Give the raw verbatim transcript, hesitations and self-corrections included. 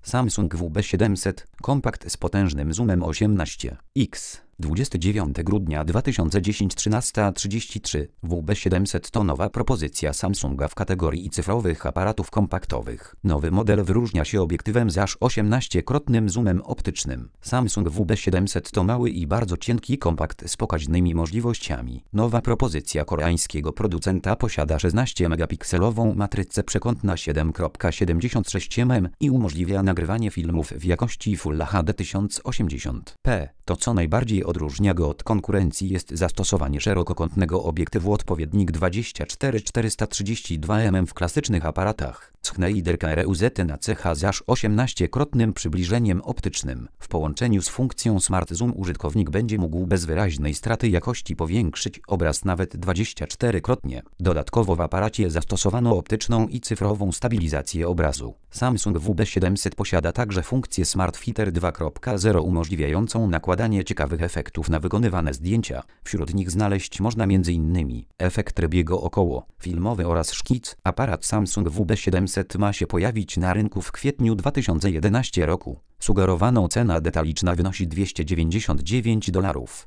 Samsung W B siedemset, kompakt z potężnym zoomem osiemnaście x. dwudziestego dziewiątego grudnia dwa tysiące dziesiątego trzynaста trzydzieści trzy. W B siedemset to nowa propozycja Samsunga w kategorii cyfrowych aparatów kompaktowych. Nowy model wyróżnia się obiektywem z aż osiemnaściekrotnym zoomem optycznym. Samsung W B siedemset to mały i bardzo cienki kompakt z pokaźnymi możliwościami. Nowa propozycja koreańskiego producenta posiada szesnasciemegapikselową matrycę przekątna siedem przecinek siedemdziesiąt sześć milimetrów i umożliwia nagrywanie filmów w jakości Full H D tysiąc osiemdziesiąt p. To, co najbardziej odróżnia go od konkurencji, jest zastosowanie szerokokątnego obiektywu odpowiednik dwadzieścia cztery czterysta trzydzieści dwa milimetry w klasycznych aparatach. Schneider K R U Z na cecha z aż osiemnaściekrotnym przybliżeniem optycznym. W połączeniu z funkcją Smart Zoom użytkownik będzie mógł bez wyraźnej straty jakości powiększyć obraz nawet dwadzieścia czterykrotnie. Dodatkowo w aparacie zastosowano optyczną i cyfrową stabilizację obrazu. Samsung W B siedemset posiada także funkcję Smart Filter dwa kropka zero umożliwiającą nakładanie ciekawych efektów na wykonywane zdjęcia. Wśród nich znaleźć można między innymi efekt rybiego około, filmowy oraz szkic. Aparat Samsung W B siedemset ma się pojawić na rynku w kwietniu dwa tysiące jedenastego roku. Sugerowana cena detaliczna wynosi dwieście dziewięćdziesiąt dziewięć dolarów.